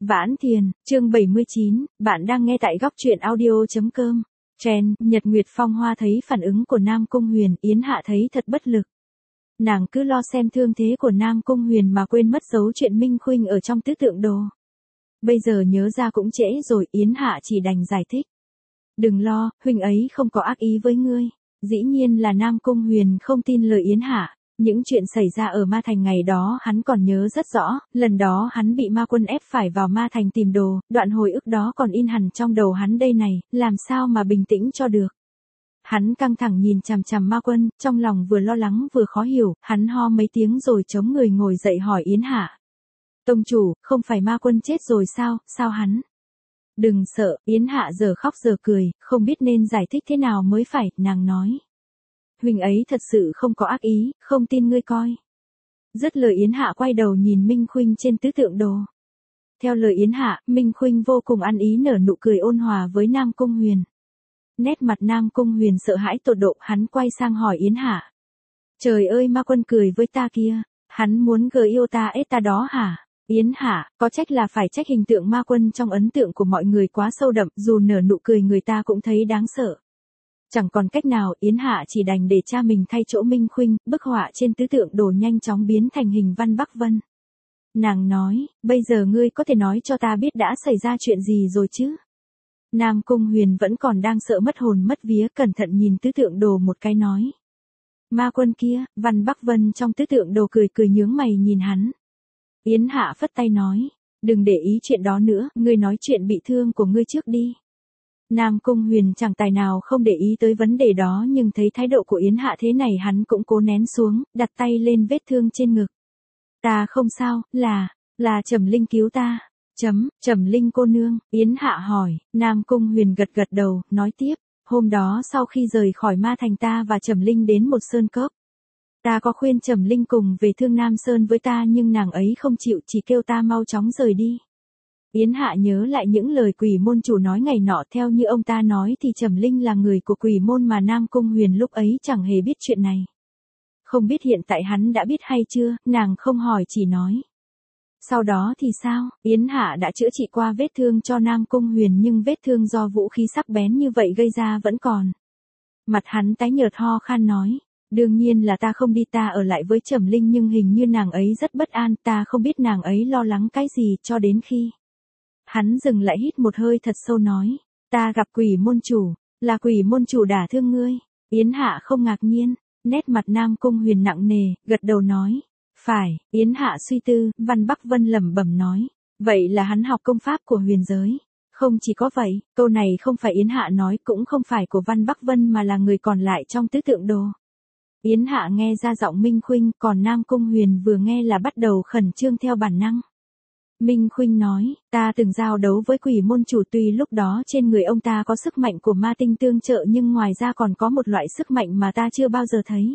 Vãn Thiền, chương 79, bạn đang nghe tại góc truyện audio.com. Trend, Nhật Nguyệt Phong Hoa thấy phản ứng của Nam Cung Huyền, Yến Hạ thấy thật bất lực. Nàng cứ lo xem thương thế của Nam Cung Huyền mà quên mất dấu chuyện Minh Khuynh ở trong tứ tượng đồ. Bây giờ nhớ ra cũng trễ rồi, Yến Hạ chỉ đành giải thích. Đừng lo, huynh ấy không có ác ý với ngươi. Dĩ nhiên là Nam Cung Huyền không tin lời Yến Hạ. Những chuyện xảy ra ở Ma Thành ngày đó hắn còn nhớ rất rõ, lần đó hắn bị ma quân ép phải vào Ma Thành tìm đồ, đoạn hồi ức đó còn in hẳn trong đầu hắn đây này, làm sao mà bình tĩnh cho được. Hắn căng thẳng nhìn chằm chằm ma quân, trong lòng vừa lo lắng vừa khó hiểu, hắn ho mấy tiếng rồi chống người ngồi dậy hỏi Yến Hạ. Tông chủ, không phải ma quân chết rồi sao, sao hắn? Đừng sợ, Yến Hạ giờ khóc giờ cười, không biết nên giải thích thế nào mới phải, nàng nói. Huynh ấy thật sự không có ác ý, không tin ngươi coi. Dứt lời Yến Hạ quay đầu nhìn Minh Khuynh trên tứ tượng đồ. Theo lời Yến Hạ, Minh Khuynh vô cùng ăn ý nở nụ cười ôn hòa với Nam Cung Huyền. Nét mặt Nam Cung Huyền sợ hãi tột độ, hắn quay sang hỏi Yến Hạ. Trời ơi, ma quân cười với ta kia, hắn muốn gờ yêu ta ết ta đó hả? Yến Hạ, có trách là phải trách hình tượng ma quân trong ấn tượng của mọi người quá sâu đậm, dù nở nụ cười người ta cũng thấy đáng sợ. Chẳng còn cách nào, Yến Hạ chỉ đành để cha mình thay chỗ Minh Khuynh, bức họa trên tứ tượng đồ nhanh chóng biến thành hình Văn Bắc Vân. Nàng nói, bây giờ ngươi có thể nói cho ta biết đã xảy ra chuyện gì rồi chứ? Nam Cung Huyền vẫn còn đang sợ mất hồn mất vía, cẩn thận nhìn tứ tượng đồ một cái nói. Ma quân kia, Văn Bắc Vân trong tứ tượng đồ cười cười nhướng mày nhìn hắn. Yến Hạ phất tay nói, đừng để ý chuyện đó nữa, ngươi nói chuyện bị thương của ngươi trước đi. Nam Cung Huyền chẳng tài nào không để ý tới vấn đề đó, nhưng thấy thái độ của Yến Hạ thế này hắn cũng cố nén xuống, đặt tay lên vết thương trên ngực. Ta không sao, là Trầm Linh cứu ta. Trầm Linh cô nương, Yến Hạ hỏi. Nam Cung Huyền gật gật đầu, nói tiếp, hôm đó sau khi rời khỏi Ma Thành ta và Trầm Linh đến một sơn cốc. Ta có khuyên Trầm Linh cùng về Thương Nam Sơn với ta nhưng nàng ấy không chịu, chỉ kêu ta mau chóng rời đi. Yến Hạ nhớ lại những lời Quỷ môn chủ nói ngày nọ, theo như ông ta nói thì Trầm Linh là người của Quỷ môn mà Nam Cung Huyền lúc ấy chẳng hề biết chuyện này. Không biết hiện tại hắn đã biết hay chưa, nàng không hỏi chỉ nói. Sau đó thì sao, Yến Hạ đã chữa trị qua vết thương cho Nam Cung Huyền nhưng vết thương do vũ khí sắc bén như vậy gây ra vẫn còn. Mặt hắn tái nhợt ho khan nói, đương nhiên là ta không đi, ta ở lại với Trầm Linh nhưng hình như nàng ấy rất bất an, ta không biết nàng ấy lo lắng cái gì cho đến khi. Hắn dừng lại hít một hơi thật sâu nói, ta gặp Quỷ môn chủ, là Quỷ môn chủ đả thương ngươi. Yến Hạ không ngạc nhiên, nét mặt Nam Cung Huyền nặng nề, gật đầu nói, phải. Yến Hạ suy tư, Văn Bắc Vân lẩm bẩm nói, vậy là hắn học công pháp của huyền giới. Không chỉ có vậy, câu này không phải Yến Hạ nói, cũng không phải của Văn Bắc Vân mà là người còn lại trong tứ tượng đồ. Yến Hạ nghe ra giọng Minh Khuynh, còn Nam Cung Huyền vừa nghe là bắt đầu khẩn trương theo bản năng. Minh Khuynh nói, ta từng giao đấu với Quỷ môn chủ, tuy lúc đó trên người ông ta có sức mạnh của ma tinh tương trợ nhưng ngoài ra còn có một loại sức mạnh mà ta chưa bao giờ thấy.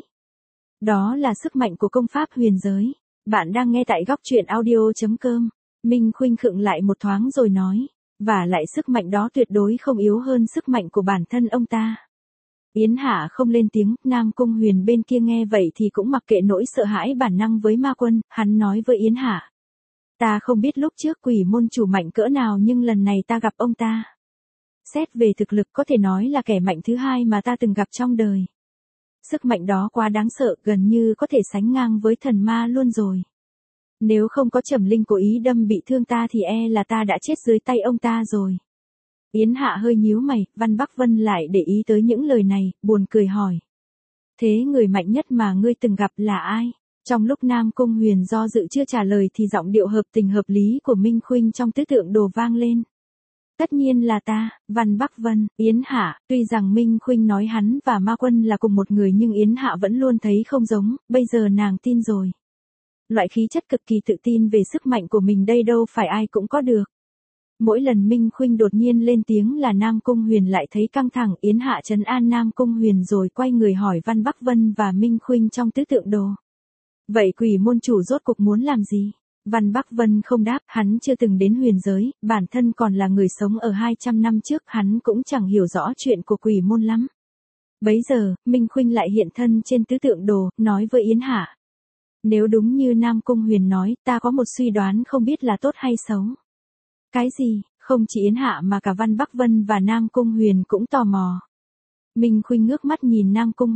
Đó là sức mạnh của công pháp huyền giới. Bạn đang nghe tại góc truyện audio.com. Minh Khuynh khựng lại một thoáng rồi nói, và lại sức mạnh đó tuyệt đối không yếu hơn sức mạnh của bản thân ông ta. Yến Hạ không lên tiếng, Nam Cung Huyền bên kia nghe vậy thì cũng mặc kệ nỗi sợ hãi bản năng với ma quân, hắn nói với Yến Hạ. Ta không biết lúc trước Quỷ môn chủ mạnh cỡ nào nhưng lần này ta gặp ông ta. Xét về thực lực có thể nói là kẻ mạnh thứ hai mà ta từng gặp trong đời. Sức mạnh đó quá đáng sợ, gần như có thể sánh ngang với thần ma luôn rồi. Nếu không có Trầm Linh cố ý đâm bị thương ta thì là ta đã chết dưới tay ông ta rồi. Yến Hạ hơi nhíu mày, Văn Bắc Vân lại để ý tới những lời này, buồn cười hỏi. Thế người mạnh nhất mà ngươi từng gặp là ai? Trong lúc Nam Cung Huyền do dự chưa trả lời thì giọng điệu hợp tình hợp lý của Minh Khuynh trong tứ tượng đồ vang lên. Tất nhiên là ta, Văn Bắc Vân. Yến Hạ, tuy rằng Minh Khuynh nói hắn và ma quân là cùng một người nhưng Yến Hạ vẫn luôn thấy không giống, bây giờ nàng tin rồi. Loại khí chất cực kỳ tự tin về sức mạnh của mình đây đâu phải ai cũng có được. Mỗi lần Minh Khuynh đột nhiên lên tiếng là Nam Cung Huyền lại thấy căng thẳng, Yến Hạ trấn an Nam Cung Huyền rồi quay người hỏi Văn Bắc Vân và Minh Khuynh trong tứ tượng đồ. Vậy Quỷ môn chủ rốt cuộc muốn làm gì? Văn Bắc Vân không đáp, hắn chưa từng đến huyền giới, bản thân còn là người sống ở 200 năm trước, hắn cũng chẳng hiểu rõ chuyện của Quỷ môn lắm. Bấy giờ, Minh Khuynh lại hiện thân trên tứ tượng đồ, nói với Yến Hạ. Nếu đúng như Nam Cung Huyền nói, ta có một suy đoán không biết là tốt hay xấu. Cái gì? Không chỉ Yến Hạ mà cả Văn Bắc Vân và Nam Cung Huyền cũng tò mò. Minh Khuynh ngước mắt nhìn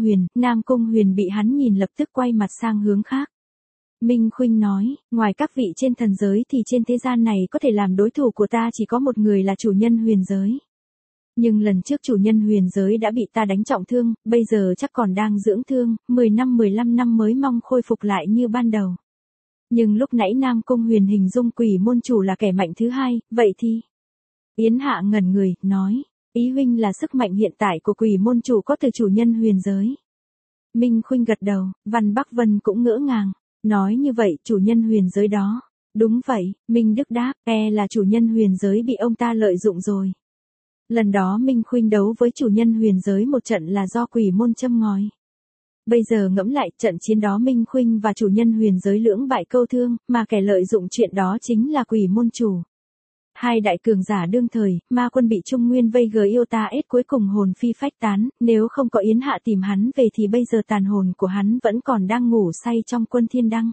Nam Cung Huyền bị hắn nhìn lập tức quay mặt sang hướng khác. Minh Khuynh nói, ngoài các vị trên thần giới thì trên thế gian này có thể làm đối thủ của ta chỉ có một người là chủ nhân huyền giới. Nhưng lần trước chủ nhân huyền giới đã bị ta đánh trọng thương, bây giờ chắc còn đang dưỡng thương, 10 năm 15 năm mới mong khôi phục lại như ban đầu. Nhưng lúc nãy Nam Cung Huyền hình dung Quỷ môn chủ là kẻ mạnh thứ hai, vậy thì... Yến Hạ ngẩn người, nói, ý huynh là sức mạnh hiện tại của Quỷ môn chủ có từ chủ nhân huyền giới. Minh Khuynh gật đầu, Văn Bắc Vân cũng ngỡ ngàng, nói như vậy chủ nhân huyền giới đó. Đúng vậy, Minh Đức đáp, là chủ nhân huyền giới bị ông ta lợi dụng rồi. Lần đó Minh Khuynh đấu với chủ nhân huyền giới một trận là do Quỷ môn châm ngòi. Bây giờ ngẫm lại, trận chiến đó Minh Khuynh và chủ nhân huyền giới lưỡng bại câu thương, mà kẻ lợi dụng chuyện đó chính là Quỷ môn chủ. Hai đại cường giả đương thời, ma quân bị Trung Nguyên vây gờ yêu ta ết cuối cùng hồn phi phách tán, nếu không có Yến Hạ tìm hắn về thì bây giờ tàn hồn của hắn vẫn còn đang ngủ say trong quân thiên đăng.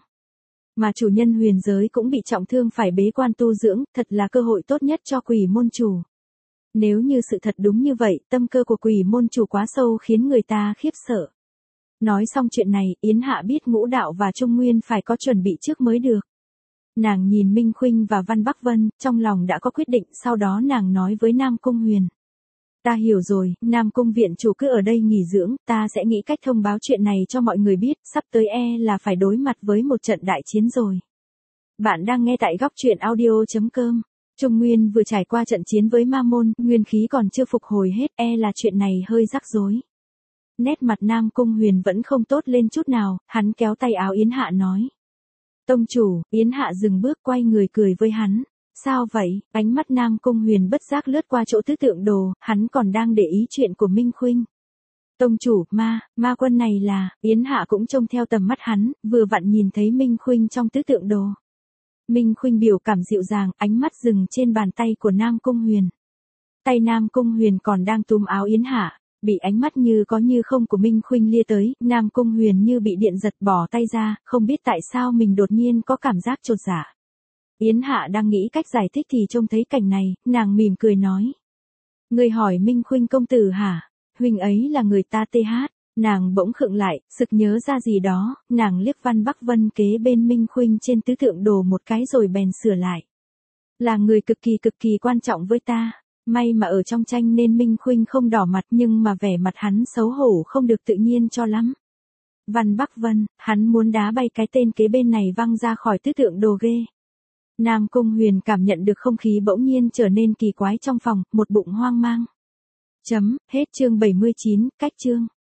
Mà chủ nhân huyền giới cũng bị trọng thương phải bế quan tu dưỡng, thật là cơ hội tốt nhất cho Quỷ môn chủ. Nếu như sự thật đúng như vậy, tâm cơ của Quỷ môn chủ quá sâu khiến người ta khiếp sợ. Nói xong chuyện này, Yến Hạ biết Ngũ Đạo và Trung Nguyên phải có chuẩn bị trước mới được. Nàng nhìn Minh Khuynh và Văn Bắc Vân, trong lòng đã có quyết định, sau đó nàng nói với Nam Cung Huyền. Ta hiểu rồi, Nam Cung viện chủ cứ ở đây nghỉ dưỡng, ta sẽ nghĩ cách thông báo chuyện này cho mọi người biết, sắp tới là phải đối mặt với một trận đại chiến rồi. Bạn đang nghe tại góc truyện audio.com. Trung Nguyên vừa trải qua trận chiến với Ma Môn, nguyên khí còn chưa phục hồi hết, là chuyện này hơi rắc rối. Nét mặt Nam Cung Huyền vẫn không tốt lên chút nào, hắn kéo tay áo Yến Hạ nói. Tông chủ, Yến Hạ dừng bước quay người cười với hắn. Sao vậy? Ánh mắt Nam Cung Huyền bất giác lướt qua chỗ tứ tượng đồ, hắn còn đang để ý chuyện của Minh Khuynh. Tông chủ, ma quân này là, Yến Hạ cũng trông theo tầm mắt hắn, vừa vặn nhìn thấy Minh Khuynh trong tứ tượng đồ. Minh Khuynh biểu cảm dịu dàng, ánh mắt dừng trên bàn tay của Nam Cung Huyền. Tay Nam Cung Huyền còn đang túm áo Yến Hạ, bị ánh mắt như có như không của Minh Khuynh lia tới, Nam Cung Huyền như bị điện giật bỏ tay ra, không biết tại sao mình đột nhiên có cảm giác chột dạ. Yến Hạ đang nghĩ cách giải thích thì trông thấy cảnh này, nàng mỉm cười nói. Người hỏi Minh Khuynh công tử hả? Huynh ấy là người ta TH. Nàng bỗng khựng lại, sực nhớ ra gì đó, nàng liếc Văn Bắc Vân kế bên Minh Khuynh trên tứ tượng đồ một cái rồi bèn sửa lại. Là người cực kỳ quan trọng với ta. May mà ở trong tranh nên Minh Khuynh không đỏ mặt nhưng mà vẻ mặt hắn xấu hổ không được tự nhiên cho lắm. Văn Bắc Vân, hắn muốn đá bay cái tên kế bên này văng ra khỏi tứ tượng đồ ghê. Nam Cung Huyền cảm nhận được không khí bỗng nhiên trở nên kỳ quái trong phòng, một bụng hoang mang. Hết chương 79, cách chương.